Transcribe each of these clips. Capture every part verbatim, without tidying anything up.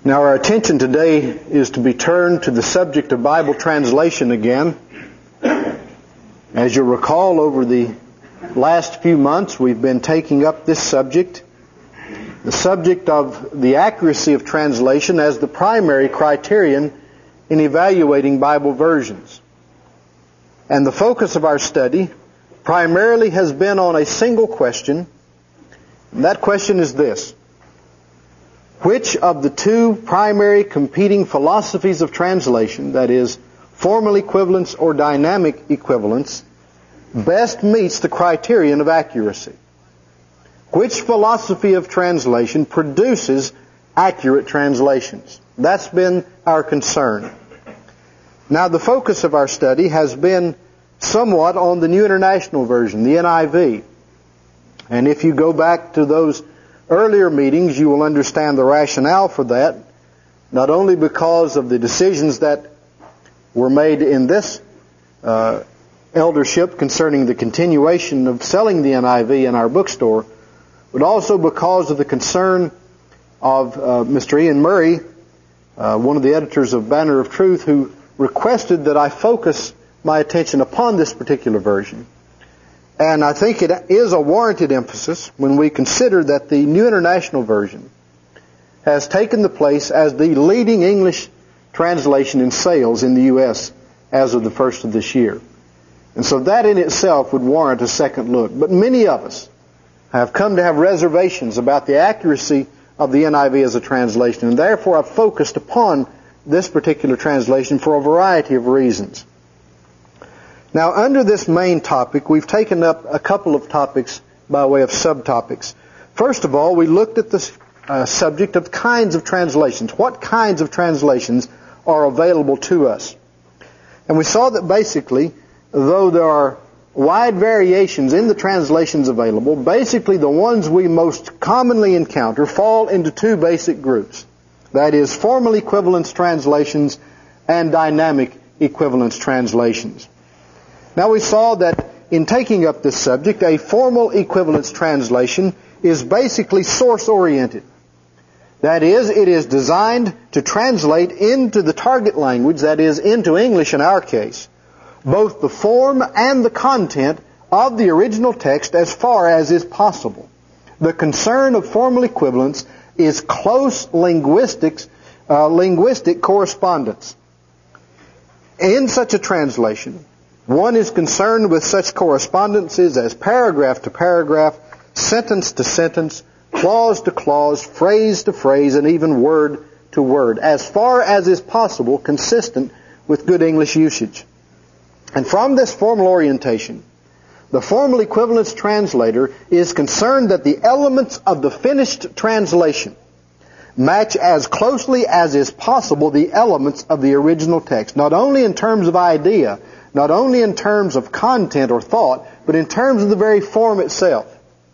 Now our attention today is to be turned to the subject of Bible translation again. As you'll recall, over the last few months we've been taking up this subject, the subject of the accuracy of translation as the primary criterion in evaluating Bible versions. And the focus of our study primarily has been on a single question, and that question is this: which of the two primary competing philosophies of translation, that is, formal equivalence or dynamic equivalence, best meets the criterion of accuracy? Which philosophy of translation produces accurate translations? That's been our concern. Now, the focus of our study has been somewhat on the New International Version, the N I V. And if you go back to those earlier meetings, you will understand the rationale for that, not only because of the decisions that were made in this uh, eldership concerning the continuation of selling the N I V in our bookstore, but also because of the concern of uh, Mister Ian Murray, uh, one of the editors of Banner of Truth, who requested that I focus my attention upon this particular version. And I think it is a warranted emphasis when we consider that the New International Version has taken the place as the leading English translation in sales in the U S as of the first of this year. And so that in itself would warrant a second look. But many of us have come to have reservations about the accuracy of the N I V as a translation, and therefore I've focused upon this particular translation for a variety of reasons. Now, under this main topic, we've taken up a couple of topics by way of subtopics. First of all, we looked at the uh, subject of kinds of translations. What kinds of translations are available to us? And we saw that basically, though there are wide variations in the translations available, basically the ones we most commonly encounter fall into two basic groups. That is, formal equivalence translations and dynamic equivalence translations. Now, we saw that in taking up this subject, a formal equivalence translation is basically source-oriented. That is, it is designed to translate into the target language, that is, into English in our case, both the form and the content of the original text as far as is possible. The concern of formal equivalence is close linguistics, uh, linguistic correspondence. In such a translation, one is concerned with such correspondences as paragraph to paragraph, sentence to sentence, clause to clause, phrase to phrase, and even word to word, as far as is possible consistent with good English usage. And from this formal orientation, the formal equivalence translator is concerned that the elements of the finished translation match as closely as is possible the elements of the original text, not only in terms of idea, not only in terms of content or thought, but in terms of the very form itself.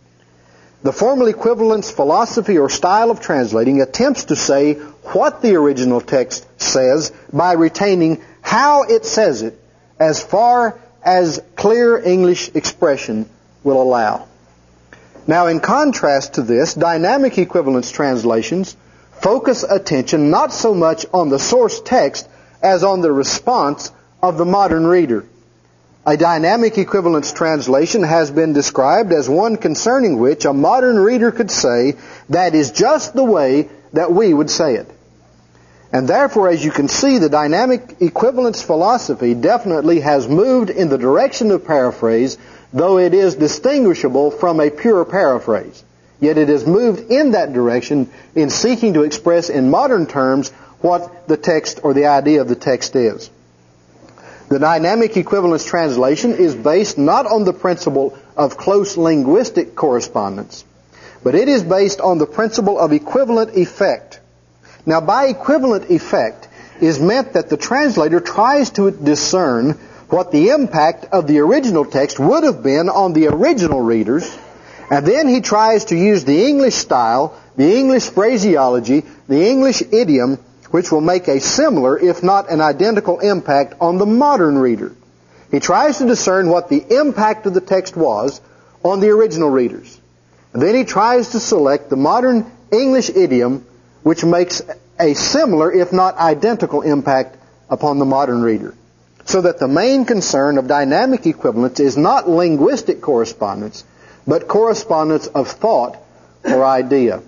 The formal equivalence philosophy or style of translating attempts to say what the original text says by retaining how it says it as far as clear English expression will allow. Now, in contrast to this, dynamic equivalence translations focus attention not so much on the source text as on the response of the modern reader. A dynamic equivalence translation has been described as one concerning which a modern reader could say, that is just the way that we would say it. And therefore, as you can see, the dynamic equivalence philosophy definitely has moved in the direction of paraphrase, though it is distinguishable from a pure paraphrase. Yet it has moved in that direction in seeking to express in modern terms what the text or the idea of the text is. The dynamic equivalence translation is based not on the principle of close linguistic correspondence, but it is based on the principle of equivalent effect. Now, by equivalent effect is meant that the translator tries to discern what the impact of the original text would have been on the original readers, and then he tries to use the English style, the English phraseology, the English idiom, which will make a similar, if not an identical, impact on the modern reader. He tries to discern what the impact of the text was on the original readers. And then he tries to select the modern English idiom which makes a similar, if not identical, impact upon the modern reader. So that the main concern of dynamic equivalence is not linguistic correspondence, but correspondence of thought or idea.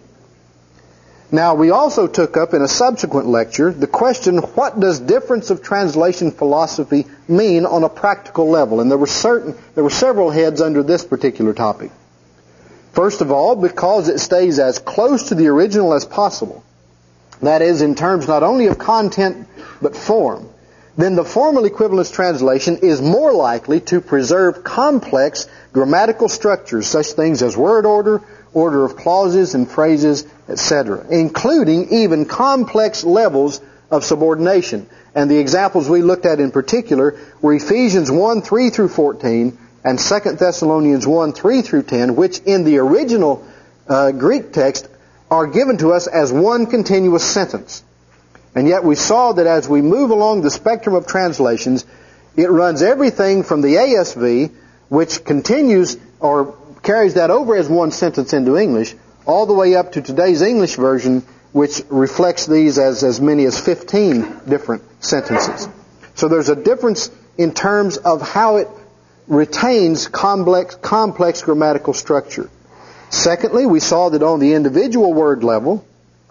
Now, we also took up in a subsequent lecture the question, what does difference of translation philosophy mean on a practical level? And there were certain, there were several heads under this particular topic. First of all, because it stays as close to the original as possible, that is, in terms not only of content but form, then the formal equivalence translation is more likely to preserve complex grammatical structures, such things as word order, order of clauses and phrases, et cetera, including even complex levels of subordination. And the examples we looked at in particular were Ephesians one, three through fourteen, and Second Thessalonians one, three through ten, which in the original uh, Greek text are given to us as one continuous sentence. And yet we saw that as we move along the spectrum of translations, it runs everything from the A S V, which continues or carries that over as one sentence into English, all the way up to today's English version, which reflects these as as many as fifteen different sentences. So there's a difference in terms of how it retains complex, complex grammatical structure. Secondly, we saw that on the individual word level,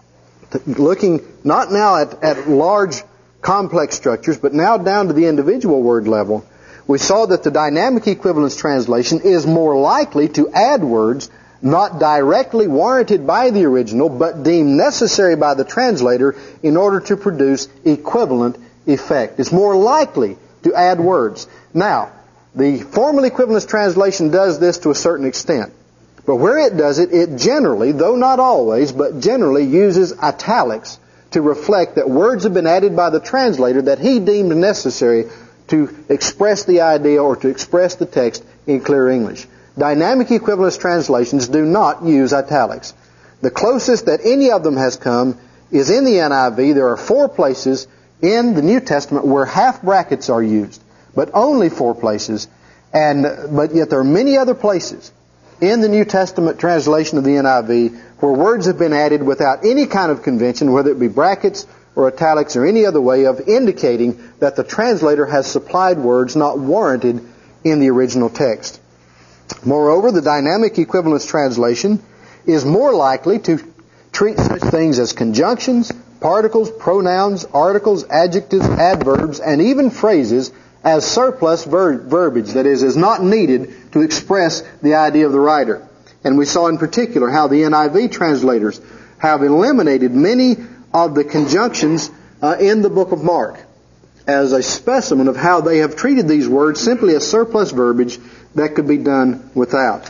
looking not now at, at large complex structures, but now down to the individual word level, we saw that the dynamic equivalence translation is more likely to add words not directly warranted by the original, but deemed necessary by the translator in order to produce equivalent effect. It's more likely to add words. Now, the formal equivalence translation does this to a certain extent. But where it does it, it generally, though not always, but generally uses italics to reflect that words have been added by the translator that he deemed necessary to express the idea or to express the text in clear English. Dynamic equivalence translations do not use italics. The closest that any of them has come is in the N I V. There are four places in the New Testament where half brackets are used, but only four places. And but yet there are many other places in the New Testament translation of the N I V where words have been added without any kind of convention, whether it be brackets or italics or any other way of indicating that the translator has supplied words not warranted in the original text. Moreover, the dynamic equivalence translation is more likely to treat such things as conjunctions, particles, pronouns, articles, adjectives, adverbs, and even phrases as surplus ver- verbiage, that is, is not needed to express the idea of the writer. And we saw in particular how the N I V translators have eliminated many of the conjunctions uh, in the book of Mark as a specimen of how they have treated these words simply as surplus verbiage that could be done without.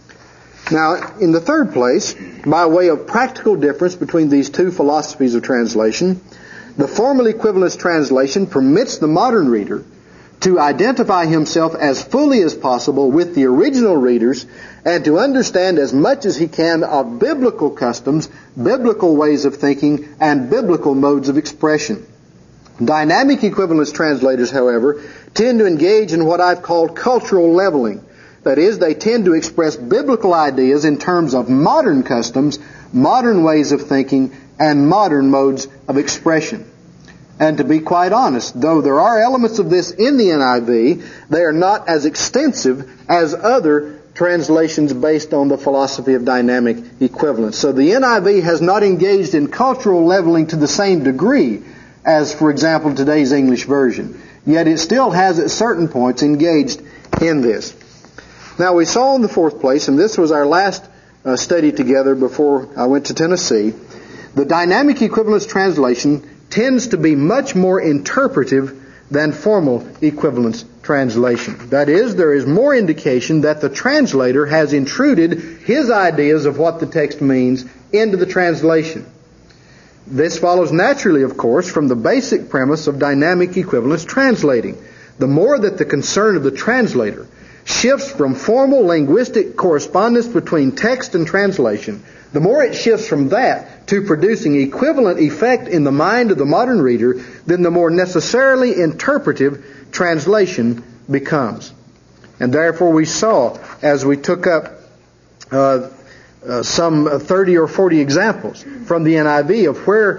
Now, in the third place, by way of practical difference between these two philosophies of translation, the formal equivalence translation permits the modern reader to identify himself as fully as possible with the original readers and to understand as much as he can of biblical customs, biblical ways of thinking, and biblical modes of expression. Dynamic equivalence translators, however, tend to engage in what I've called cultural leveling. That is, they tend to express biblical ideas in terms of modern customs, modern ways of thinking, and modern modes of expression. And to be quite honest, though there are elements of this in the N I V, they are not as extensive as other translations based on the philosophy of dynamic equivalence. So the N I V has not engaged in cultural leveling to the same degree as, for example, today's English version. Yet it still has at certain points engaged in this. Now we saw in the fourth place, and this was our last uh, study together before I went to Tennessee, the dynamic equivalence translation tends to be much more interpretive than formal equivalence translation. That is, there is more indication that the translator has intruded his ideas of what the text means into the translation. This follows naturally, of course, from the basic premise of dynamic equivalence translating. The more that the concern of the translator shifts from formal linguistic correspondence between text and translation, the more it shifts from that to producing equivalent effect in the mind of the modern reader, then the more necessarily interpretive translation becomes. And therefore we saw, as we took up uh, uh, some thirty or forty examples from the N I V of where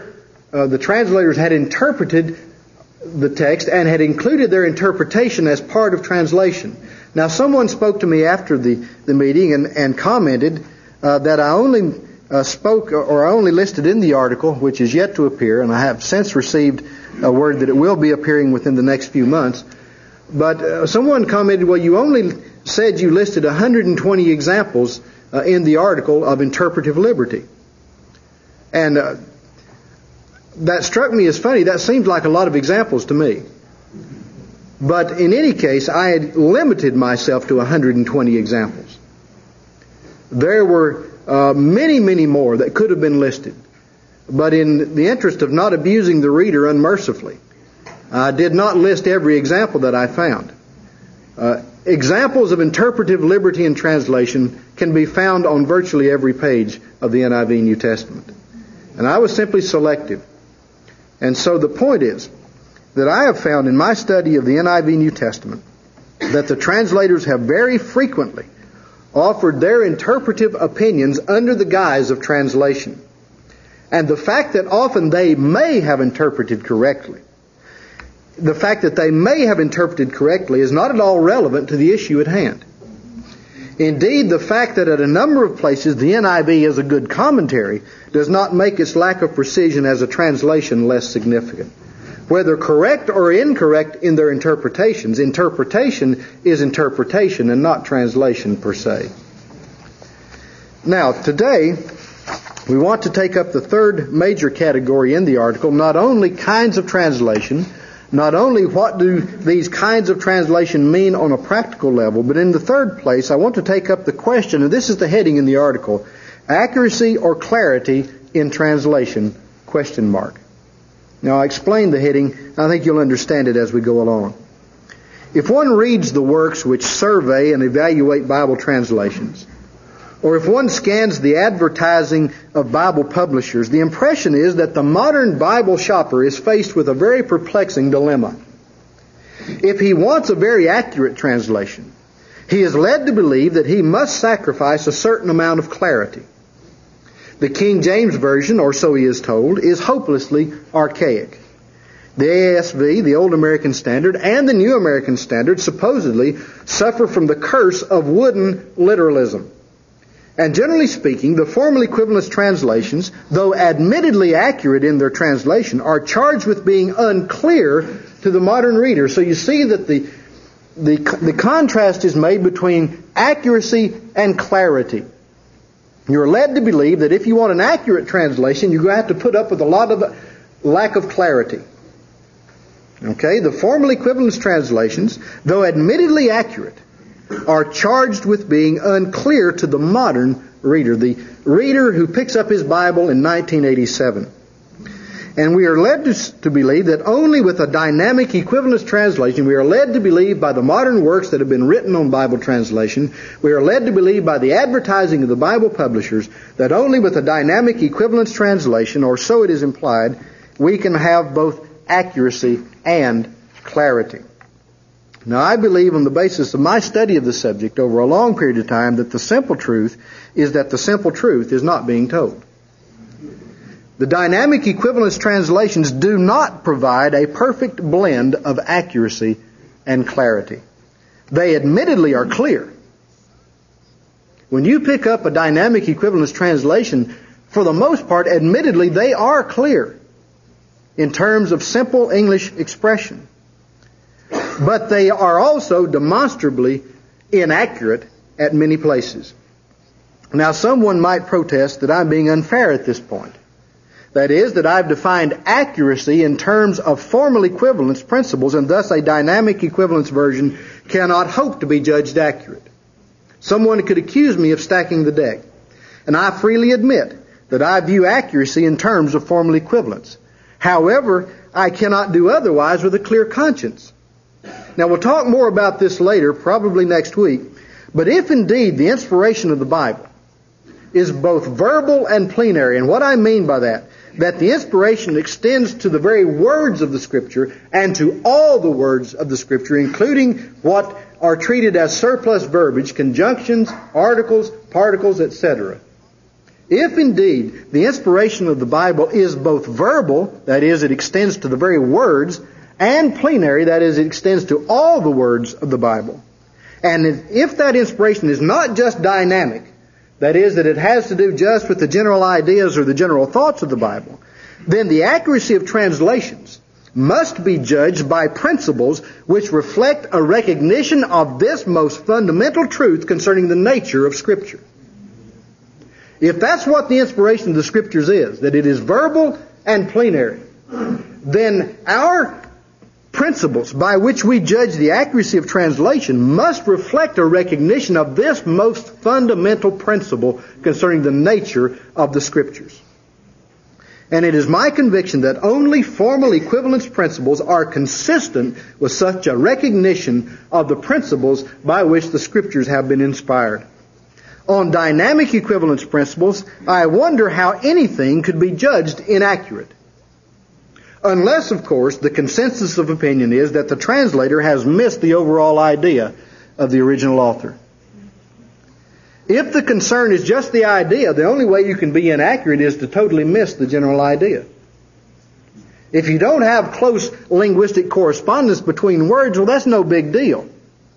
uh, the translators had interpreted the text and had included their interpretation as part of translation. Now, someone spoke to me after the, the meeting and, and commented uh, that I only uh, spoke or I only listed in the article, which is yet to appear, and I have since received a word that it will be appearing within the next few months. But uh, someone commented, well, you only said you listed one hundred twenty examples uh, in the article of interpretive liberty. And uh, that struck me as funny. That seemed like a lot of examples to me. But in any case, I had limited myself to one hundred twenty examples. There were uh, many, many more that could have been listed. But in the interest of not abusing the reader unmercifully, I did not list every example that I found. Uh, examples of interpretive liberty in translation can be found on virtually every page of the N I V New Testament. And I was simply selective. And so the point is that I have found in my study of the N I V New Testament that the translators have very frequently offered their interpretive opinions under the guise of translation. And the fact that often they may have interpreted correctly, the fact that they may have interpreted correctly is not at all relevant to the issue at hand. Indeed, the fact that at a number of places the N I V is a good commentary does not make its lack of precision as a translation less significant. Whether correct or incorrect in their interpretations, interpretation is interpretation and not translation per se. Now, today, we want to take up the third major category in the article, not only kinds of translation, not only what do these kinds of translation mean on a practical level, but in the third place, I want to take up the question, and this is the heading in the article, accuracy or clarity in translation, question mark. Now, I explained the heading. I think you'll understand it as we go along. If one reads the works which survey and evaluate Bible translations, or if one scans the advertising of Bible publishers, the impression is that the modern Bible shopper is faced with a very perplexing dilemma. If he wants a very accurate translation, he is led to believe that he must sacrifice a certain amount of clarity. The King James Version, or so he is told, is hopelessly archaic. The A S V, the Old American Standard, and the New American Standard supposedly suffer from the curse of wooden literalism. And generally speaking, the formal equivalence translations, though admittedly accurate in their translation, are charged with being unclear to the modern reader. So you see that the, the, the contrast is made between accuracy and clarity. You're led to believe that if you want an accurate translation, you're going to have to put up with a lot of lack of clarity. Okay? The formal equivalence translations, though admittedly accurate, are charged with being unclear to the modern reader, the reader who picks up his Bible in nineteen eighty-seven. And we are led to, to believe that only with a dynamic equivalence translation, we are led to believe by the modern works that have been written on Bible translation, we are led to believe by the advertising of the Bible publishers, that only with a dynamic equivalence translation, or so it is implied, we can have both accuracy and clarity. Now, I believe on the basis of my study of the subject over a long period of time that the simple truth is that the simple truth is not being told. The dynamic equivalence translations do not provide a perfect blend of accuracy and clarity. They admittedly are clear. When you pick up a dynamic equivalence translation, for the most part, admittedly, they are clear in terms of simple English expression. But they are also demonstrably inaccurate at many places. Now, someone might protest that I'm being unfair at this point. That is, that I've defined accuracy in terms of formal equivalence principles, and thus a dynamic equivalence version cannot hope to be judged accurate. Someone could accuse me of stacking the deck, and I freely admit that I view accuracy in terms of formal equivalence. However, I cannot do otherwise with a clear conscience. Now, we'll talk more about this later, probably next week, but if indeed the inspiration of the Bible is both verbal and plenary, and what I mean by that, that the inspiration extends to the very words of the Scripture and to all the words of the Scripture, including what are treated as surplus verbiage, conjunctions, articles, particles, et cetera. If indeed the inspiration of the Bible is both verbal, that is, it extends to the very words, and plenary, that is, it extends to all the words of the Bible, and if that inspiration is not just dynamic, that is, that it has to do just with the general ideas or the general thoughts of the Bible, then the accuracy of translations must be judged by principles which reflect a recognition of this most fundamental truth concerning the nature of Scripture. If that's what the inspiration of the Scriptures is, that it is verbal and plenary, then our principles by which we judge the accuracy of translation must reflect a recognition of this most fundamental principle concerning the nature of the Scriptures. And it is my conviction that only formal equivalence principles are consistent with such a recognition of the principles by which the Scriptures have been inspired. On dynamic equivalence principles, I wonder how anything could be judged inaccurate. Unless, of course, the consensus of opinion is that the translator has missed the overall idea of the original author. If the concern is just the idea, the only way you can be inaccurate is to totally miss the general idea. If you don't have close linguistic correspondence between words, well, that's no big deal.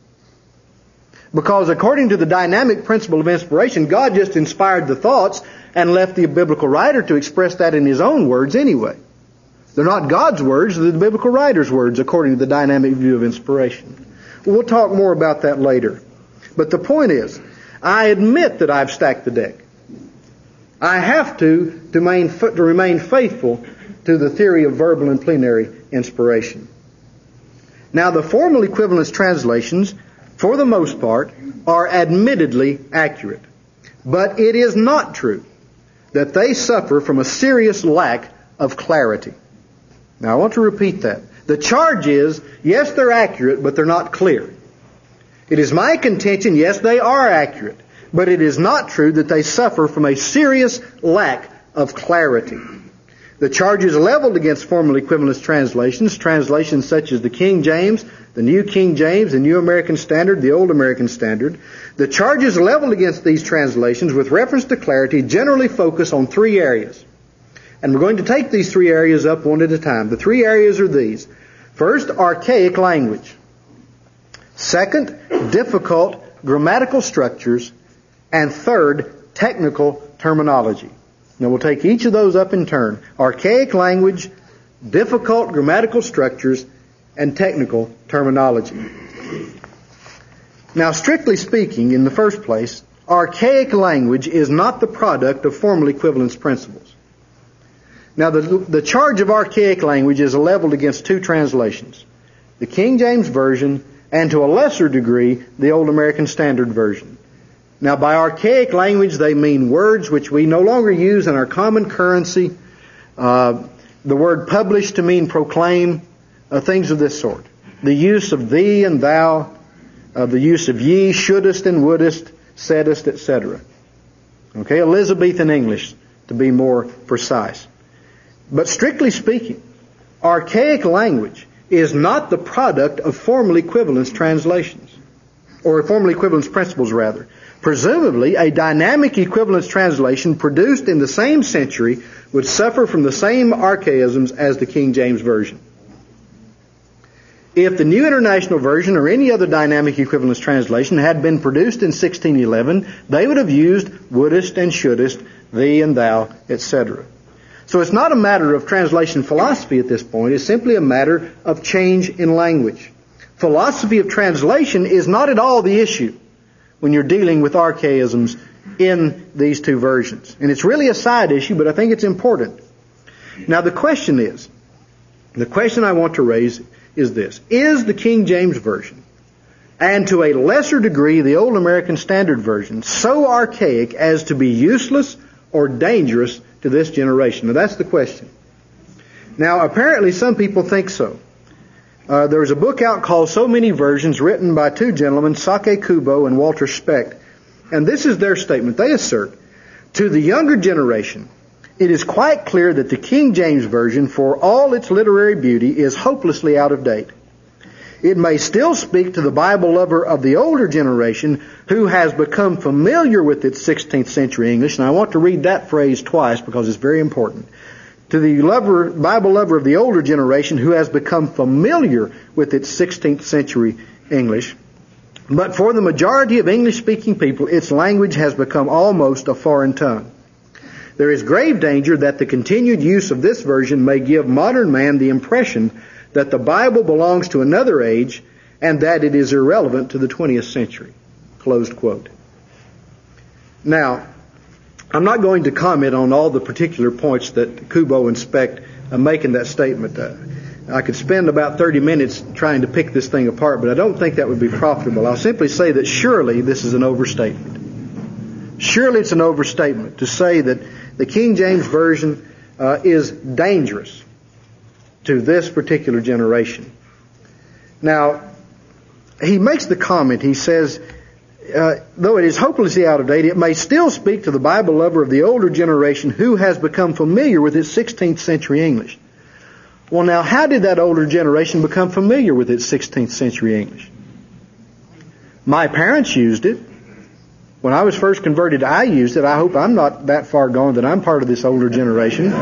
Because according to the dynamic principle of inspiration, God just inspired the thoughts and left the biblical writer to express that in his own words anyway. They're not God's words, they're the biblical writer's words according to the dynamic view of inspiration. We'll talk more about that later. But the point is, I admit that I've stacked the deck. I have to to remain, to remain faithful to the theory of verbal and plenary inspiration. Now, the formal equivalence translations, for the most part, are admittedly accurate. But it is not true that they suffer from a serious lack of clarity. Now, I want to repeat that. The charge is, yes, they're accurate, but they're not clear. It is my contention, yes, they are accurate, but it is not true that they suffer from a serious lack of clarity. The charge is leveled against formal equivalence translations, translations such as the King James, the New King James, the New American Standard, the Old American Standard. The charges leveled against these translations with reference to clarity generally focus on three areas. And we're going to take these three areas up one at a time. The three areas are these. First, archaic language. Second, difficult grammatical structures. And third, technical terminology. Now we'll take each of those up in turn. Archaic language, difficult grammatical structures, and technical terminology. Now, strictly speaking, in the first place, archaic language is not the product of formal equivalence principles. Now, the, the charge of archaic language is leveled against two translations, the King James Version and, to a lesser degree, the Old American Standard Version. Now, by archaic language, they mean words which we no longer use in our common currency, uh, the word publish to mean proclaim, uh, things of this sort. The use of thee and thou, uh, the use of ye, shouldest and wouldest, saidest, et cetera. Okay, Elizabethan English, to be more precise. But strictly speaking, archaic language is not the product of formal equivalence translations, or formal equivalence principles, rather. Presumably, a dynamic equivalence translation produced in the same century would suffer from the same archaisms as the King James Version. If the New International Version or any other dynamic equivalence translation had been produced in sixteen eleven, they would have used wouldest and shouldest, thee and thou, et cetera. So it's not a matter of translation philosophy at this point. It's simply a matter of change in language. Philosophy of translation is not at all the issue when you're dealing with archaisms in these two versions. And it's really a side issue, but I think it's important. Now the question is, the question I want to raise is this. Is the King James Version, and to a lesser degree the Old American Standard Version, so archaic as to be useless or dangerous to this generation? Now that's the question. Now apparently some people think so. Uh, there's a book out called So Many Versions, written by two gentlemen, Sake Kubo and Walter Specht. And this is their statement. They assert, to the younger generation, it is quite clear that the King James Version, for all its literary beauty, is hopelessly out of date. It may still speak to the Bible lover of the older generation who has become familiar with its sixteenth century English. And I want to read that phrase twice because it's very important. To the lover, Bible lover of the older generation who has become familiar with its sixteenth century English. But for the majority of English-speaking people, its language has become almost a foreign tongue. There is grave danger that the continued use of this version may give modern man the impression that the Bible belongs to another age and that it is irrelevant to the twentieth century. Closed quote. Now, I'm not going to comment on all the particular points that Kubo and Specht uh, make in that statement. Uh, I could spend about thirty minutes trying to pick this thing apart, but I don't think that would be profitable. I'll simply say that surely this is an overstatement. Surely it's an overstatement to say that the King James Version uh, is dangerous to this particular generation. Now, he makes the comment, he says, uh, though it is hopelessly out of date, it may still speak to the Bible lover of the older generation who has become familiar with its sixteenth century English. Well, now, how did that older generation become familiar with its sixteenth century English? My parents used it. When I was first converted, I used it. I hope I'm not that far gone that I'm part of this older generation.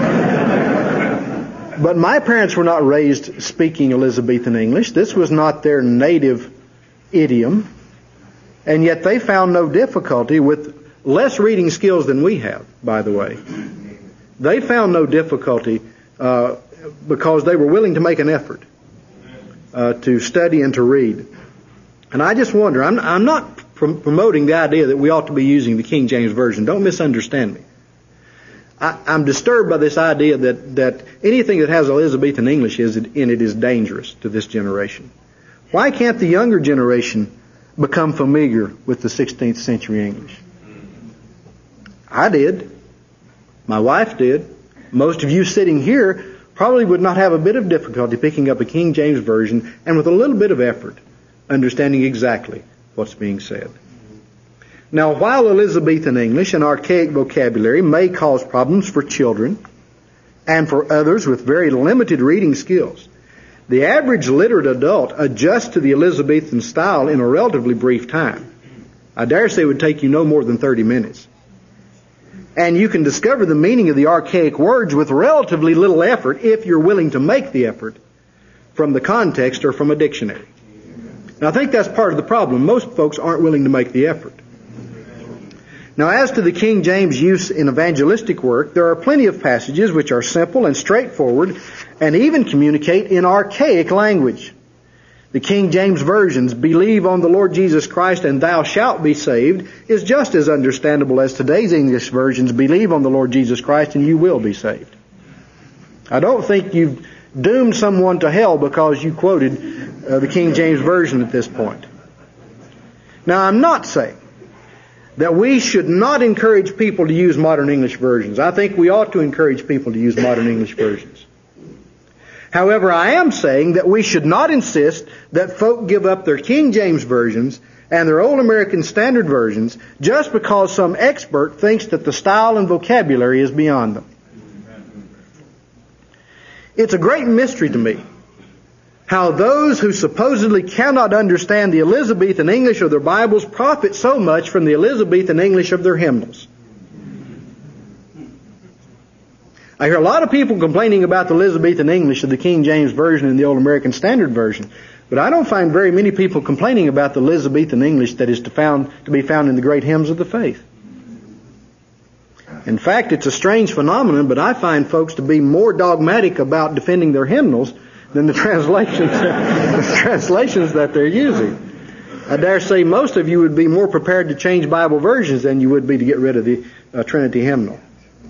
But my parents were not raised speaking Elizabethan English. This was not their native idiom. And yet they found no difficulty with less reading skills than we have, by the way. They found no difficulty uh, because they were willing to make an effort uh, to study and to read. And I just wonder, I'm, I'm not prom- promoting the idea that we ought to be using the King James Version. Don't misunderstand me. I, I'm disturbed by this idea that, that anything that has Elizabethan English is in it is dangerous to this generation. Why can't the younger generation become familiar with the sixteenth century English? I did. My wife did. Most of you sitting here probably would not have a bit of difficulty picking up a King James Version and with a little bit of effort understanding exactly what's being said. Now, while Elizabethan English and archaic vocabulary may cause problems for children and for others with very limited reading skills, the average literate adult adjusts to the Elizabethan style in a relatively brief time. I dare say it would take you no more than thirty minutes. And you can discover the meaning of the archaic words with relatively little effort if you're willing to make the effort from the context or from a dictionary. And I think that's part of the problem. Most folks aren't willing to make the effort. Now, as to the King James use in evangelistic work, there are plenty of passages which are simple and straightforward and even communicate in archaic language. The King James Version's "Believe on the Lord Jesus Christ and thou shalt be saved" is just as understandable as today's English version's "Believe on the Lord Jesus Christ and you will be saved." I don't think you've doomed someone to hell because you quoted uh, the King James Version at this point. Now, I'm not saying that we should not encourage people to use modern English versions. I think we ought to encourage people to use modern English versions. However, I am saying that we should not insist that folk give up their King James versions and their Old American Standard versions just because some expert thinks that the style and vocabulary is beyond them. It's a great mystery to me how those who supposedly cannot understand the Elizabethan English of their Bibles profit so much from the Elizabethan English of their hymnals. I hear a lot of people complaining about the Elizabethan English of the King James Version and the Old American Standard Version, but I don't find very many people complaining about the Elizabethan English that is to, found, to be found in the great hymns of the faith. In fact, it's a strange phenomenon, but I find folks to be more dogmatic about defending their hymnals than the translations, the translations that they're using. I dare say most of you would be more prepared to change Bible versions than you would be to get rid of the uh, Trinity hymnal.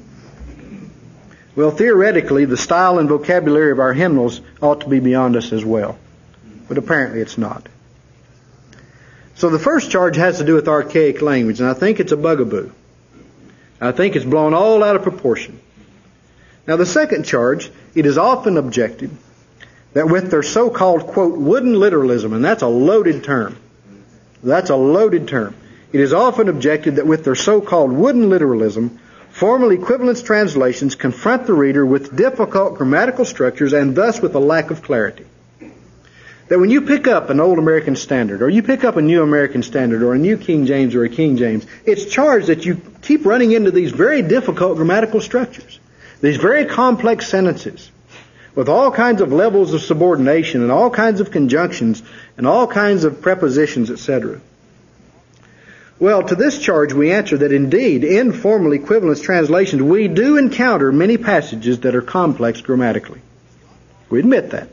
Well, theoretically, the style and vocabulary of our hymnals ought to be beyond us as well. But apparently it's not. So the first charge has to do with archaic language, and I think it's a bugaboo. I think it's blown all out of proportion. Now, the second charge, it is often objected that with their so-called, quote, wooden literalism, and that's a loaded term. That's a loaded term. It is often objected that with their so-called wooden literalism, formal equivalence translations confront the reader with difficult grammatical structures and thus with a lack of clarity. that when you pick up an Old American Standard, or you pick up a New American Standard, or a New King James or a King James, it's charged that you keep running into these very difficult grammatical structures, these very complex sentences, with all kinds of levels of subordination and all kinds of conjunctions and all kinds of prepositions, et cetera. Well, to this charge we answer that indeed, in formal equivalence translations, we do encounter many passages that are complex grammatically. We admit that.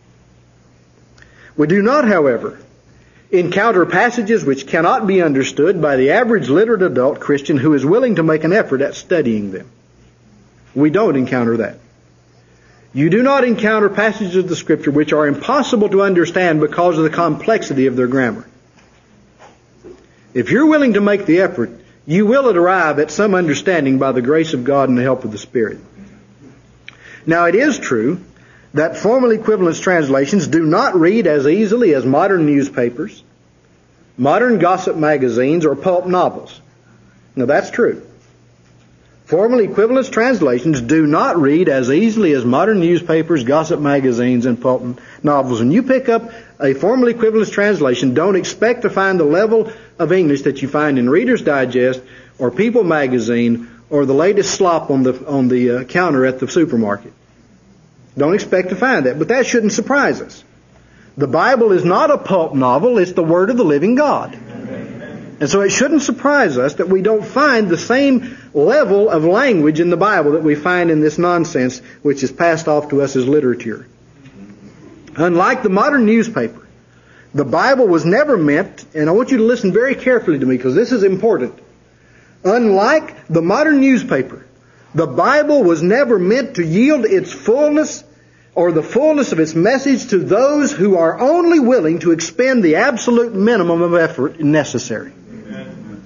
We do not, however, encounter passages which cannot be understood by the average literate adult Christian who is willing to make an effort at studying them. We don't encounter that. You do not encounter passages of the Scripture which are impossible to understand because of the complexity of their grammar. If you're willing to make the effort, you will arrive at some understanding by the grace of God and the help of the Spirit. Now, it is true that formal equivalence translations do not read as easily as modern newspapers, modern gossip magazines, or pulp novels. Now, that's true. Formal equivalence translations do not read as easily as modern newspapers, gossip magazines, and pulp novels. When you pick up a formal equivalence translation, don't expect to find the level of English that you find in Reader's Digest or People magazine or the latest slop on the on the uh, counter at the supermarket. Don't expect to find that, but that shouldn't surprise us. The Bible is not a pulp novel, it's the Word of the living God. And so it shouldn't surprise us that we don't find the same level of language in the Bible that we find in this nonsense which is passed off to us as literature. Unlike the modern newspaper, the Bible was never meant, and I want you to listen very carefully to me because this is important. Unlike the modern newspaper, the Bible was never meant to yield its fullness or the fullness of its message to those who are only willing to expend the absolute minimum of effort necessary. Amen.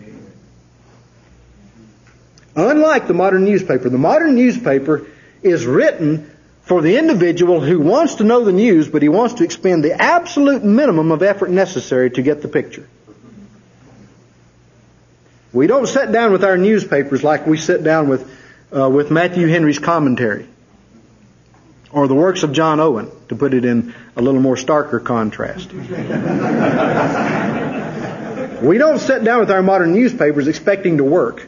Unlike the modern newspaper, the modern newspaper is written for the individual who wants to know the news, but he wants to expend the absolute minimum of effort necessary to get the picture. We don't sit down with our newspapers like we sit down with uh, with Matthew Henry's commentary or the works of John Owen, to put it in a little more starker contrast. We don't sit down with our modern newspapers expecting to work.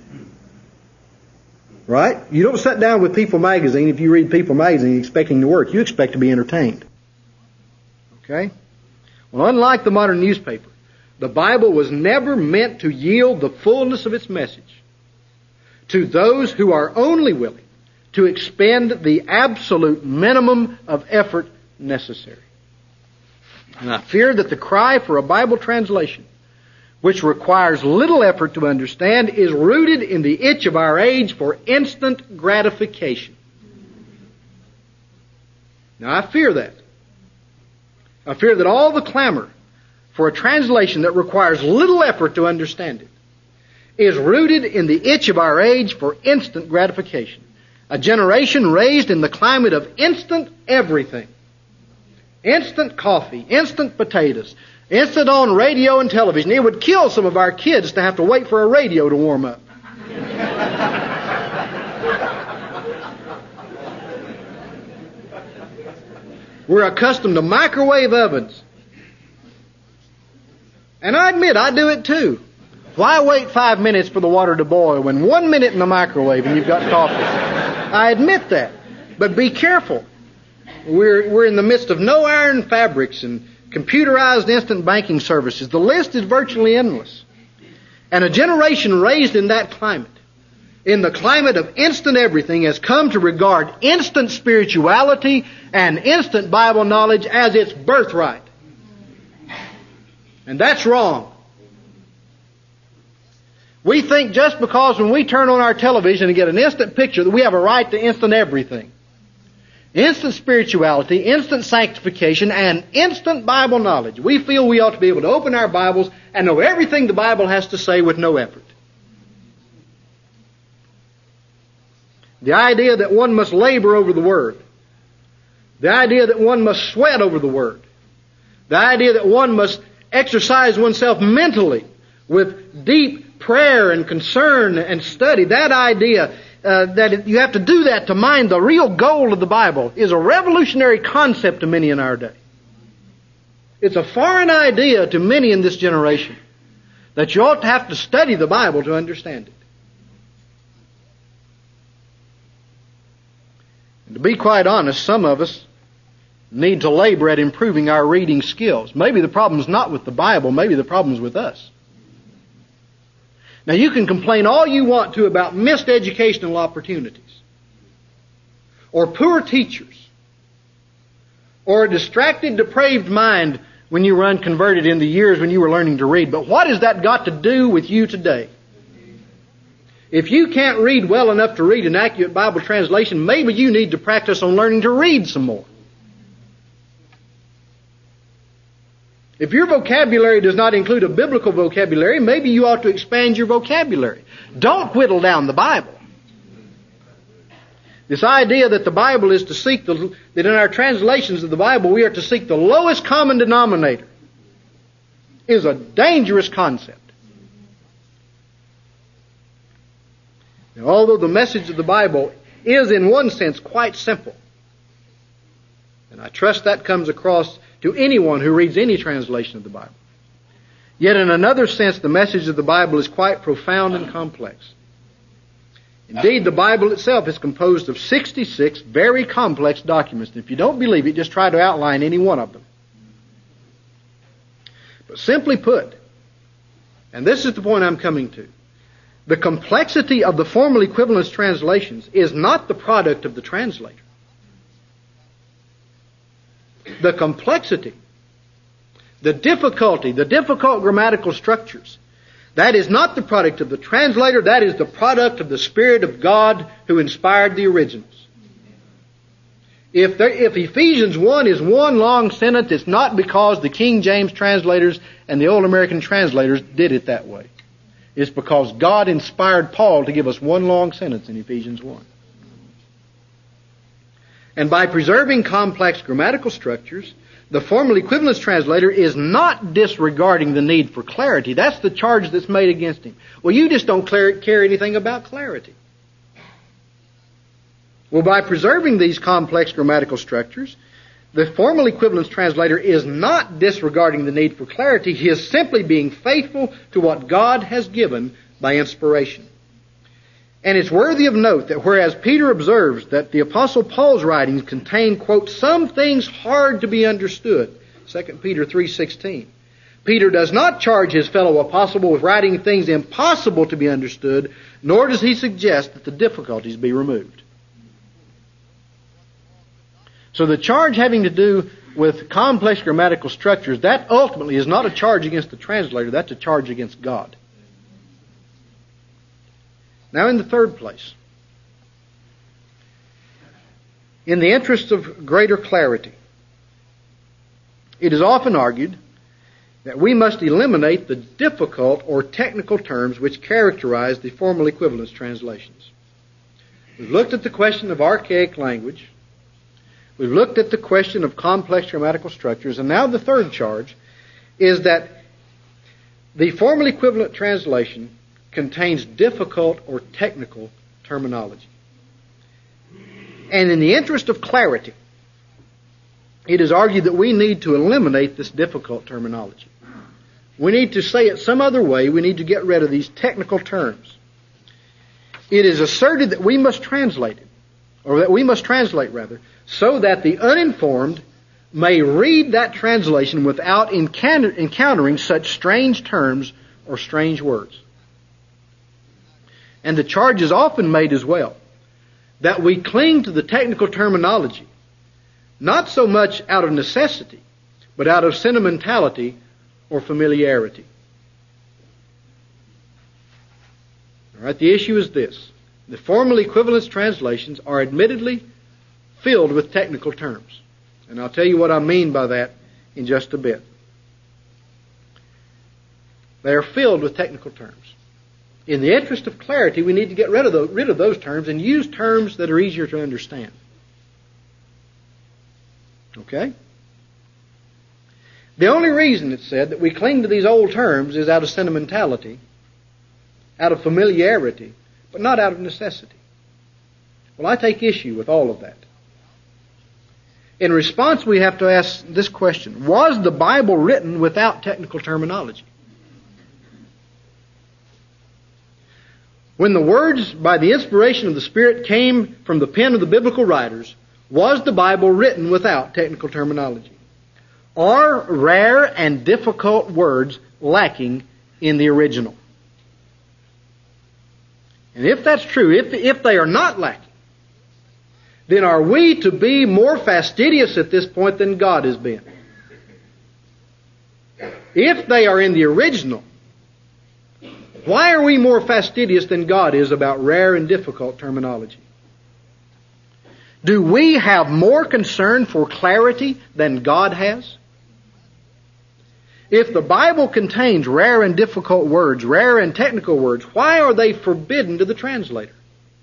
Right? You don't sit down with People magazine if you read People magazine expecting to work. You expect to be entertained. Okay? Well, unlike the modern newspaper, the Bible was never meant to yield the fullness of its message to those who are only willing to expend the absolute minimum of effort necessary. And I fear that the cry for a Bible translation which requires little effort to understand is rooted in the itch of our age for instant gratification. Now, I fear that. I fear that all the clamor for a translation that requires little effort to understand it is rooted in the itch of our age for instant gratification. A generation raised in the climate of instant everything. Instant coffee, instant potatoes, instant on radio and television. It would kill some of our kids to have to wait for a radio to warm up. We're accustomed to microwave ovens. And I admit, I do it too. Why wait five minutes for the water to boil when one minute in the microwave and you've got coffee? I admit that. But be careful. We're, we're in the midst of no iron fabrics and computerized instant banking services. The list is virtually endless. And a generation raised in that climate, in the climate of instant everything, has come to regard instant spirituality and instant Bible knowledge as its birthright. And that's wrong. We think just because when we turn on our television and get an instant picture that we have a right to instant everything. Instant spirituality, instant sanctification, and instant Bible knowledge. We feel we ought to be able to open our Bibles and know everything the Bible has to say with no effort. The idea that one must labor over the Word. The idea that one must sweat over the Word. The idea that one must exercise oneself mentally with deep prayer and concern and study. That idea uh, that you have to do that to mind the real goal of the Bible is a revolutionary concept to many in our day. It's a foreign idea to many in this generation that you ought to have to study the Bible to understand it. And to be quite honest, some of us need to labor at improving our reading skills. Maybe the problem's not with the Bible, maybe the problem's with us. Now you can complain all you want to about missed educational opportunities, or poor teachers, or a distracted, depraved mind when you were unconverted in the years when you were learning to read. But what has that got to do with you today? If you can't read well enough to read an accurate Bible translation, maybe you need to practice on learning to read some more. If your vocabulary does not include a biblical vocabulary, maybe you ought to expand your vocabulary. Don't whittle down the Bible. This idea that the Bible is to seek the, that in our translations of the Bible we are to seek the lowest common denominator is a dangerous concept. Now, although the message of the Bible is in one sense quite simple, and I trust that comes across to anyone who reads any translation of the Bible, yet in another sense the message of the Bible is quite profound and complex. Indeed, the Bible itself is composed of sixty-six very complex documents. And if you don't believe it, just try to outline any one of them. But simply put, and this is the point I'm coming to, the complexity of the formal equivalence translations is not the product of the translator. The complexity, the difficulty, the difficult grammatical structures, that is not the product of the translator, that is the product of the Spirit of God who inspired the originals. If, there, if Ephesians one is one long sentence, it's not because the King James translators and the Old American translators did it that way. It's because God inspired Paul to give us one long sentence in Ephesians one. And by preserving complex grammatical structures, the formal equivalence translator is not disregarding the need for clarity. That's the charge that's made against him. Well, you just don't care anything about clarity. Well, by preserving these complex grammatical structures, the formal equivalence translator is not disregarding the need for clarity. He is simply being faithful to what God has given by inspiration. And it's worthy of note that whereas Peter observes that the Apostle Paul's writings contain, quote, some things hard to be understood, Second Peter three sixteen, Peter does not charge his fellow apostle with writing things impossible to be understood, nor does he suggest that the difficulties be removed. So the charge having to do with complex grammatical structures, that ultimately is not a charge against the translator, that's a charge against God. Now, in the third place, in the interest of greater clarity, it is often argued that we must eliminate the difficult or technical terms which characterize the formal equivalence translations. We've looked at the question of archaic language. We've looked at the question of complex grammatical structures. And now the third charge is that the formal equivalent translation contains difficult or technical terminology. And in the interest of clarity, it is argued that we need to eliminate this difficult terminology. We need to say it some other way. We need to get rid of these technical terms. It is asserted that we must translate it, or that we must translate rather, so that the uninformed may read that translation without encounter- encountering such strange terms or strange words. And the charge is often made as well that we cling to the technical terminology, not so much out of necessity, but out of sentimentality or familiarity. All right, the issue is this. The formal equivalence translations are admittedly filled with technical terms. And I'll tell you what I mean by that in just a bit. They are filled with technical terms. In the interest of clarity, we need to get rid of those, rid of those terms and use terms that are easier to understand. Okay? The only reason, it's said, that we cling to these old terms is out of sentimentality, out of familiarity, but not out of necessity. Well, I take issue with all of that. In response, we have to ask this question: was the Bible written without technical terminology? When the words by the inspiration of the Spirit came from the pen of the biblical writers, was the Bible written without technical terminology? Are rare and difficult words lacking in the original? And if that's true, if, if they are not lacking, then are we to be more fastidious at this point than God has been? If they are in the original, why are we more fastidious than God is about rare and difficult terminology? Do we have more concern for clarity than God has? If the Bible contains rare and difficult words, rare and technical words, why are they forbidden to the translator?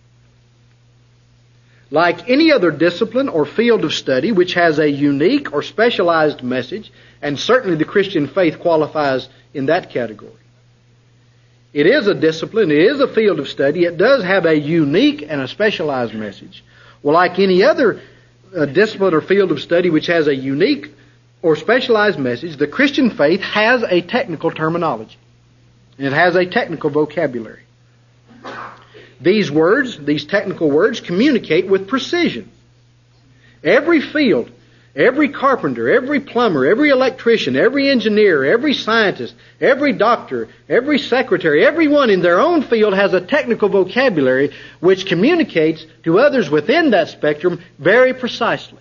Like any other discipline or field of study which has a unique or specialized message, and certainly the Christian faith qualifies in that category. It is a discipline, it is a field of study, it does have a unique and a specialized message. Well, like any other uh, discipline or field of study which has a unique or specialized message, the Christian faith has a technical terminology. It has a technical vocabulary. These words, these technical words, communicate with precision. Every field, every carpenter, every plumber, every electrician, every engineer, every scientist, every doctor, every secretary, everyone in their own field has a technical vocabulary which communicates to others within that spectrum very precisely.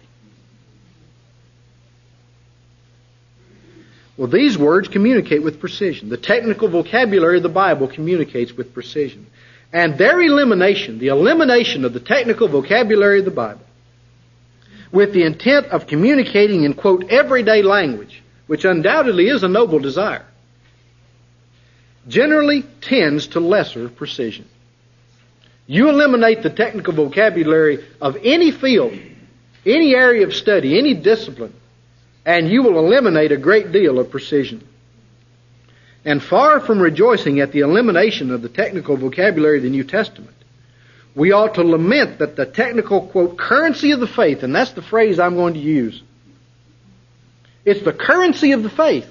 Well, these words communicate with precision. The technical vocabulary of the Bible communicates with precision. And their elimination, the elimination of the technical vocabulary of the Bible, with the intent of communicating in, quote, everyday language, which undoubtedly is a noble desire, generally tends to lesser precision. You eliminate the technical vocabulary of any field, any area of study, any discipline, and you will eliminate a great deal of precision. And far from rejoicing at the elimination of the technical vocabulary of the New Testament, we ought to lament that the technical, quote, currency of the faith, and that's the phrase I'm going to use. It's the currency of the faith.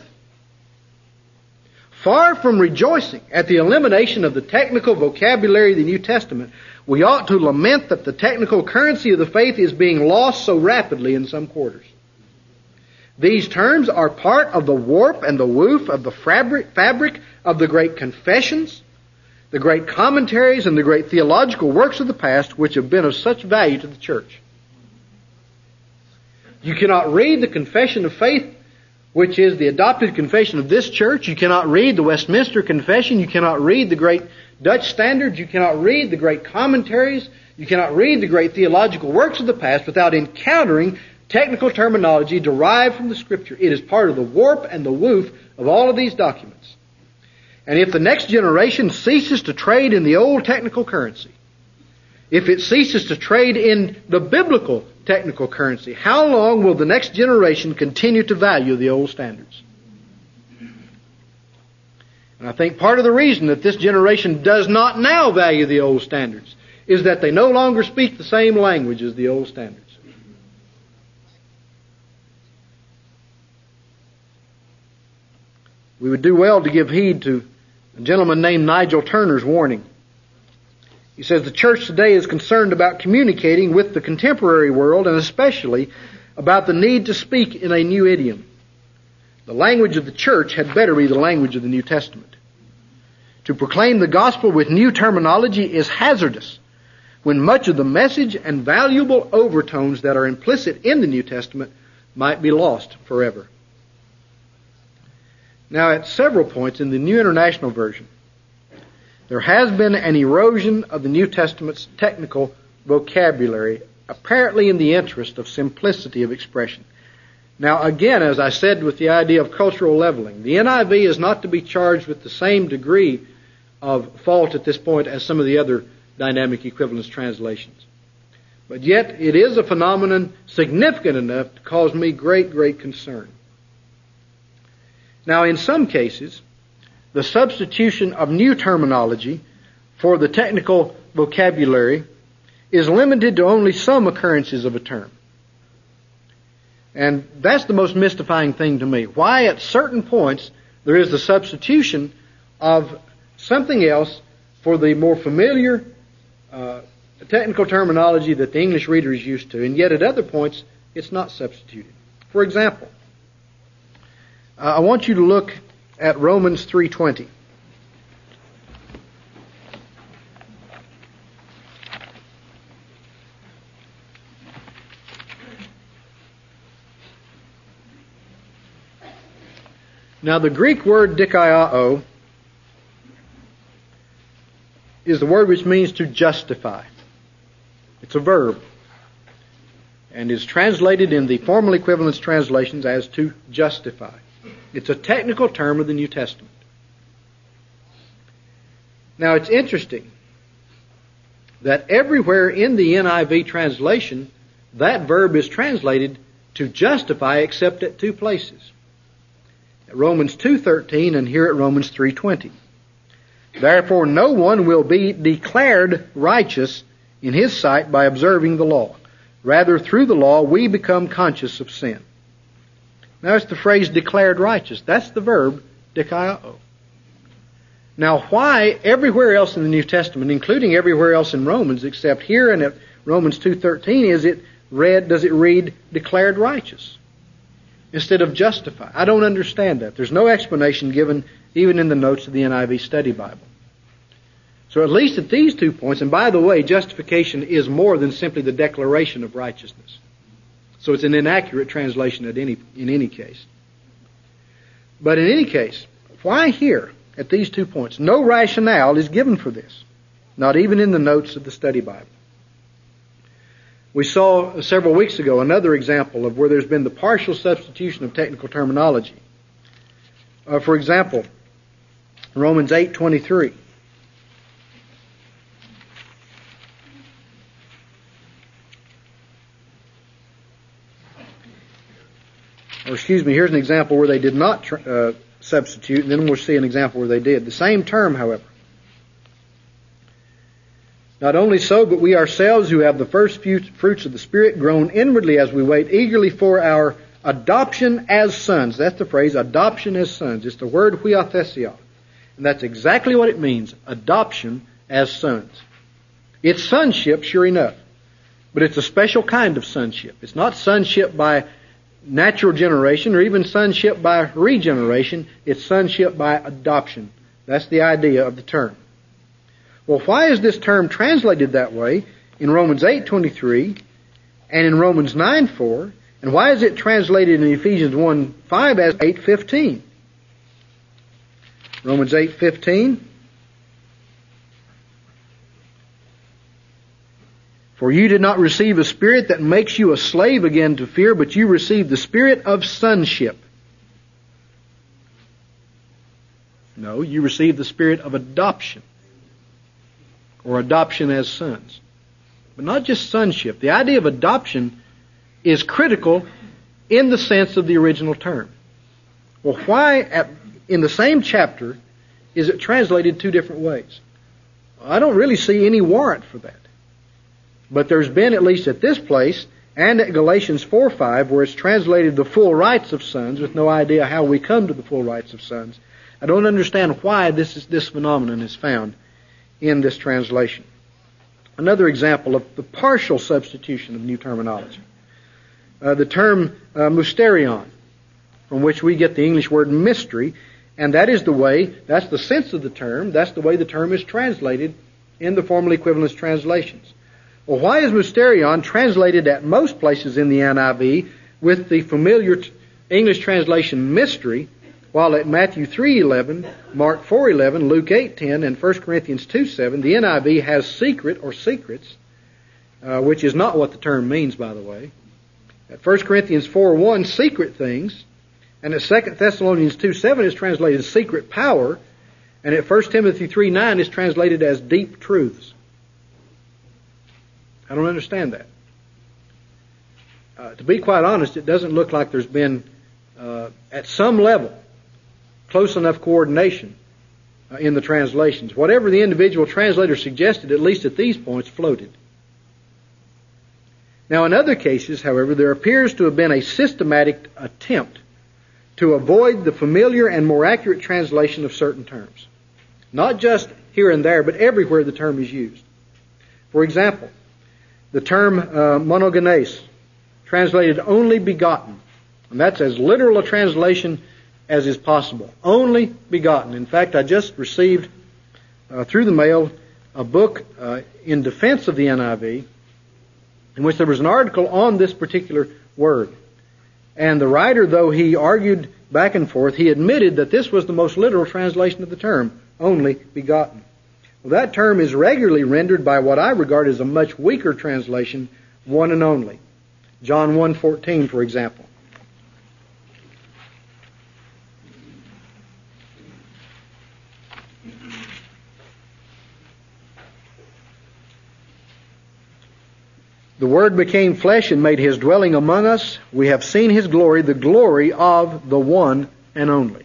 Far from rejoicing at the elimination of the technical vocabulary of the New Testament, we ought to lament that the technical currency of the faith is being lost so rapidly in some quarters. These terms are part of the warp and the woof of the fabric, fabric of the great confessions, the great commentaries, and the great theological works of the past which have been of such value to the church. You cannot read the Confession of Faith, which is the adopted confession of this church. You cannot read the Westminster Confession. You cannot read the great Dutch standards. You cannot read the great commentaries. You cannot read the great theological works of the past without encountering technical terminology derived from the Scripture. It is part of the warp and the woof of all of these documents. And if the next generation ceases to trade in the old technical currency, if it ceases to trade in the biblical technical currency, how long will the next generation continue to value the old standards? And I think part of the reason that this generation does not now value the old standards is that they no longer speak the same language as the old standards. We would do well to give heed to a gentleman named Nigel Turner's warning. He says the church today is concerned about communicating with the contemporary world and especially about the need to speak in a new idiom. The language of the church had better be the language of the New Testament. To proclaim the gospel with new terminology is hazardous when much of the message and valuable overtones that are implicit in the New Testament might be lost forever. Now, at several points in the New International Version, there has been an erosion of the New Testament's technical vocabulary, apparently in the interest of simplicity of expression. Now, again, as I said with the idea of cultural leveling, the N I V is not to be charged with the same degree of fault at this point as some of the other dynamic equivalence translations. But yet, it is a phenomenon significant enough to cause me great, great concern. Now, in some cases, the substitution of new terminology for the technical vocabulary is limited to only some occurrences of a term. And that's the most mystifying thing to me. Why at certain points there is the substitution of something else for the more familiar uh, technical terminology that the English reader is used to, and yet at other points it's not substituted. For example, uh, I want you to look at Romans three twenty. Now, the Greek word dikaiao is the word which means to justify. It's a verb, and is translated in the formal equivalence translations as to justify. It's a technical term of the New Testament. Now, it's interesting that everywhere in the N I V translation, that verb is translated to justify except at two places. At Romans two thirteen and here at Romans three twenty. Therefore no one will be declared righteous in his sight by observing the law. Rather, through the law we become conscious of sin. Now it's the phrase declared righteous. That's the verb dikaiao. Now why everywhere else in the New Testament, including everywhere else in Romans, except here and at Romans two thirteen, is it read, does it read declared righteous instead of justify? I don't understand that. There's no explanation given even in the notes of the N I V Study Bible. So at least at these two points, and by the way, justification is more than simply the declaration of righteousness. So it's an inaccurate translation at any, in any case. But in any case, why here at these two points? No rationale is given for this, not even in the notes of the Study Bible. We saw several weeks ago another example of where there's been the partial substitution of technical terminology. Uh, for example, Romans eight twenty-three. Or excuse me, here's an example where they did not tr- uh, substitute, and then we'll see an example where they did. The same term, however. Not only so, but we ourselves who have the first few fruits of the Spirit groan inwardly as we wait eagerly for our adoption as sons. That's the phrase, adoption as sons. It's the word huiothesia. And that's exactly what it means, adoption as sons. It's sonship, sure enough. But it's a special kind of sonship. It's not sonship by natural generation or even sonship by regeneration. It's sonship by adoption. That's the idea of the term. Well, why is this term translated that way in Romans eight twenty-three and in Romans nine four? And why is it translated in Ephesians one five as eight fifteen? Romans eight fifteen. For you did not receive a spirit that makes you a slave again to fear, but you received the spirit of sonship. No, you received the spirit of adoption, or adoption as sons. But not just sonship. The idea of adoption is critical in the sense of the original term. Well, why at, in the same chapter is it translated two different ways? I don't really see any warrant for that. But there's been, at least at this place, and at Galatians four five, where it's translated the full rights of sons, with no idea how we come to the full rights of sons. I don't understand why this is, this phenomenon is found in this translation. Another example of the partial substitution of new terminology. Uh, the term uh, mysterion, from which we get the English word mystery, and that is the way, that's the sense of the term, that's the way the term is translated in the formal equivalence translations. Well, why is mysterion translated at most places in the N I V with the familiar t- English translation mystery, while at Matthew three eleven, Mark four eleven, Luke eight ten, and First Corinthians two seven, the N I V has secret or secrets, uh, which is not what the term means, by the way. At First Corinthians four one, secret things, and at Second Thessalonians two seven is translated secret power, and at First Timothy three nine is translated as deep truths. I don't understand that. Uh, to be quite honest, it doesn't look like there's been, uh, at some level, close enough coordination uh, in the translations. Whatever the individual translator suggested, at least at these points, floated. Now, in other cases, however, there appears to have been a systematic attempt to avoid the familiar and more accurate translation of certain terms. Not just here and there, but everywhere the term is used. For example, the term uh, monogenes, translated only begotten, and that's as literal a translation as is possible. Only begotten. In fact, I just received uh, through the mail a book uh, in defense of the N I V, in which there was an article on this particular word. And the writer, though he argued back and forth, he admitted that this was the most literal translation of the term, only begotten. Well, that term is regularly rendered by what I regard as a much weaker translation, one and only. John one fourteen, for example. The Word became flesh and made His dwelling among us. We have seen His glory, the glory of the one and only.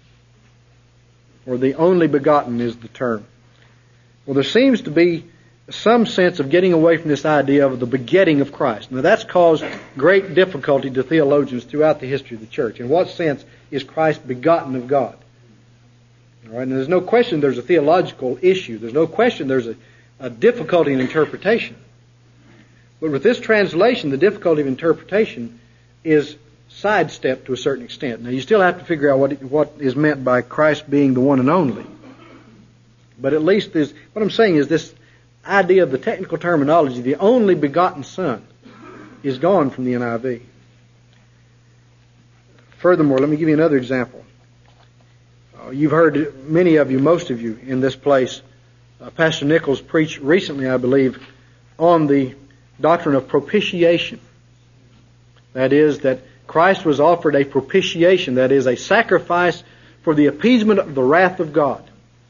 Or the only begotten is the term. Well, there seems to be some sense of getting away from this idea of the begetting of Christ. Now, that's caused great difficulty to theologians throughout the history of the church. In what sense is Christ begotten of God? All right, and there's no question there's a theological issue. There's no question there's a, a difficulty in interpretation. But with this translation, the difficulty of interpretation is sidestepped to a certain extent. Now, you still have to figure out what what is meant by Christ being the one and only. But at least this, what I'm saying is this idea of the technical terminology, the only begotten Son, is gone from the N I V. Furthermore, let me give you another example. Uh, you've heard, many of you, most of you in this place, uh, Pastor Nichols preached recently, I believe, on the doctrine of propitiation. That is, that Christ was offered a propitiation, that is, a sacrifice for the appeasement of the wrath of God.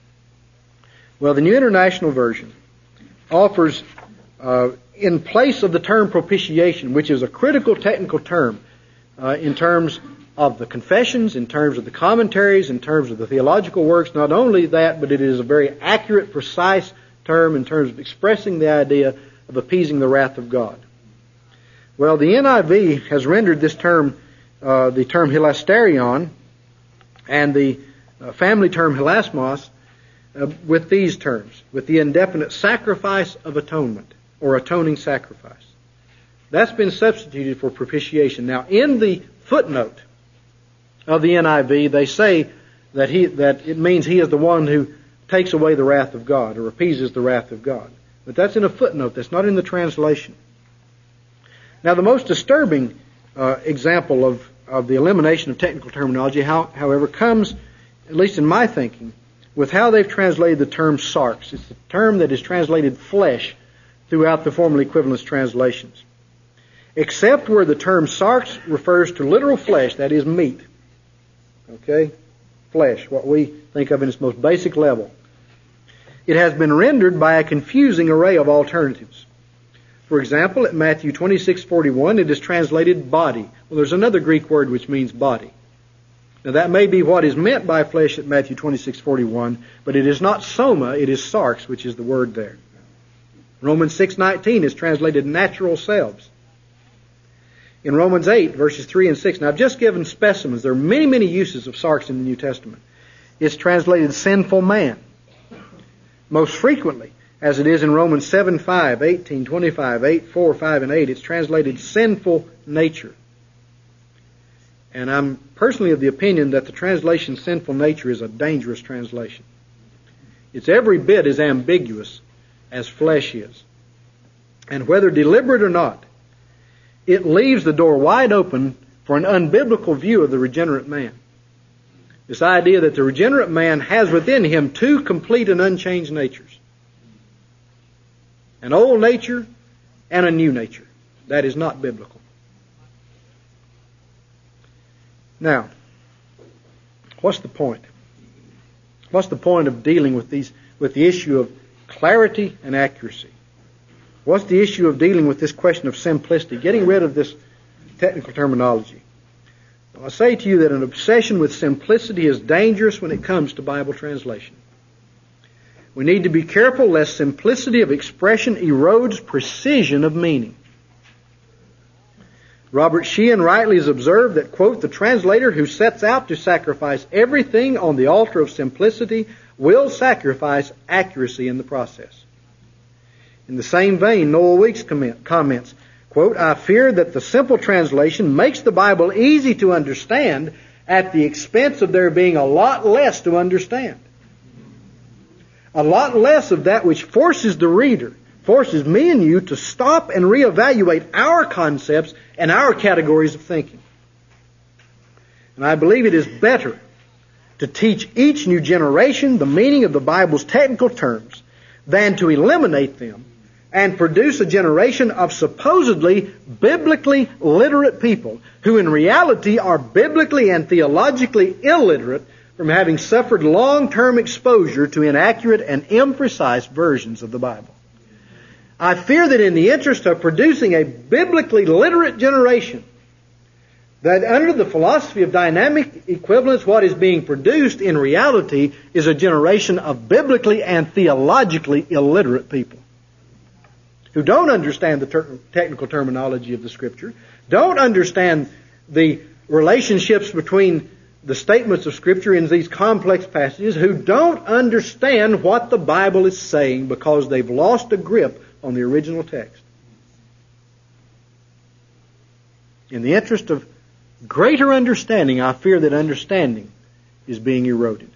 Well, the New International Version offers, uh, in place of the term propitiation, which is a critical technical term uh, in terms of the confessions, in terms of the commentaries, in terms of the theological works, not only that, but it is a very accurate, precise term in terms of expressing the idea of appeasing the wrath of God. Well, the N I V has rendered this term, uh, the term hilasterion, and the uh, family term hilasmos, uh, with these terms, with the indefinite sacrifice of atonement, or atoning sacrifice. That's been substituted for propitiation. Now, in the footnote of the N I V, they say that he that it means He is the one who takes away the wrath of God, or appeases the wrath of God. But that's in a footnote. That's not in the translation. Now, the most disturbing uh, example of, of the elimination of technical terminology, how, however, comes, at least in my thinking, with how they've translated the term sarx. It's the term that is translated flesh throughout the formal equivalence translations. Except where the term sarx refers to literal flesh, that is meat. Okay? Flesh, what we think of in its most basic level. It has been rendered by a confusing array of alternatives. For example, at Matthew twenty-six forty-one, it is translated body. Well, there's another Greek word which means body. Now, that may be what is meant by flesh at Matthew twenty-six forty-one, but it is not soma, it is sarx, which is the word there. Romans six nineteen is translated natural selves. In Romans eight, verses three and six, now I've just given specimens. There are many, many uses of sarx in the New Testament. It's translated sinful man. Most frequently, as it is in Romans seven five, eighteen, twenty-five, eight, four, five, and eight, it's translated sinful nature. And I'm personally of the opinion that the translation sinful nature is a dangerous translation. It's every bit as ambiguous as flesh is. And whether deliberate or not, it leaves the door wide open for an unbiblical view of the regenerate man. This idea that the regenerate man has within him two complete and unchanged natures. An old nature and a new nature. That is not biblical. Now, what's the point? What's the point of dealing with these, with the issue of clarity and accuracy? What's the issue of dealing with this question of simplicity, getting rid of this technical terminology? Well, I say to you that an obsession with simplicity is dangerous when it comes to Bible translation. We need to be careful lest simplicity of expression erodes precision of meaning. Robert Sheehan rightly has observed that, quote, the translator who sets out to sacrifice everything on the altar of simplicity will sacrifice accuracy in the process. In the same vein, Noel Weeks comments, quote, I fear that the simple translation makes the Bible easy to understand at the expense of there being a lot less to understand. A lot less of that which forces the reader, forces me and you to stop and reevaluate our concepts and our categories of thinking. And I believe it is better to teach each new generation the meaning of the Bible's technical terms than to eliminate them and produce a generation of supposedly biblically literate people who in reality are biblically and theologically illiterate from having suffered long-term exposure to inaccurate and imprecise versions of the Bible. I fear that in the interest of producing a biblically literate generation, that under the philosophy of dynamic equivalence, what is being produced in reality is a generation of biblically and theologically illiterate people who don't understand the ter- technical terminology of the Scripture, don't understand the relationships between the statements of Scripture in these complex passages, who don't understand what the Bible is saying because they've lost a grip on the original text. In the interest of greater understanding, I fear that understanding is being eroded.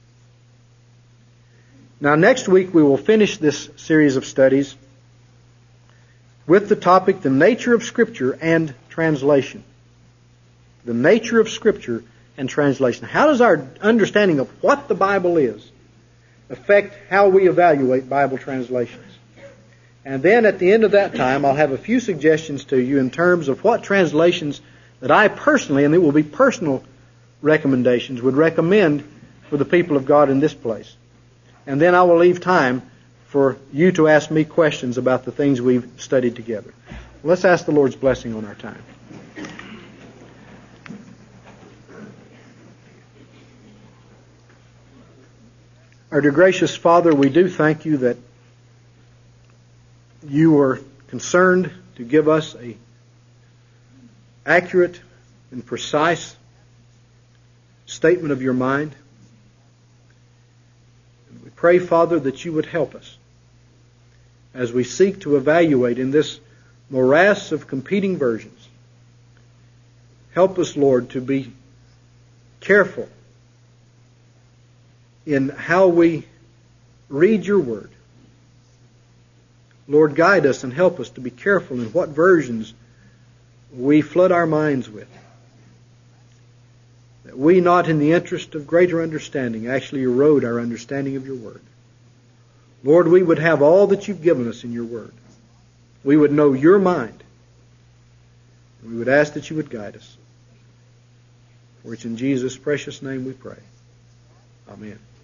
Now, next week we will finish this series of studies with the topic, the nature of Scripture and translation. The nature of Scripture and translation. How does our understanding of what the Bible is affect how we evaluate Bible translations? And then at the end of that time, I'll have a few suggestions to you in terms of what translations that I personally, and it will be personal recommendations, would recommend for the people of God in this place. And then I will leave time for you to ask me questions about the things we've studied together. Let's ask the Lord's blessing on our time. Our dear gracious Father, we do thank you that you were concerned to give us a accurate and precise statement of your mind. And we pray, Father, that you would help us as we seek to evaluate in this morass of competing versions. Help us, Lord, to be careful in how we read your word. Lord, guide us and help us to be careful in what versions we flood our minds with. That we, not in the interest of greater understanding, actually erode our understanding of your word. Lord, we would have all that you've given us in your word. We would know your mind. We would ask that you would guide us. For it's in Jesus' precious name we pray. Amen.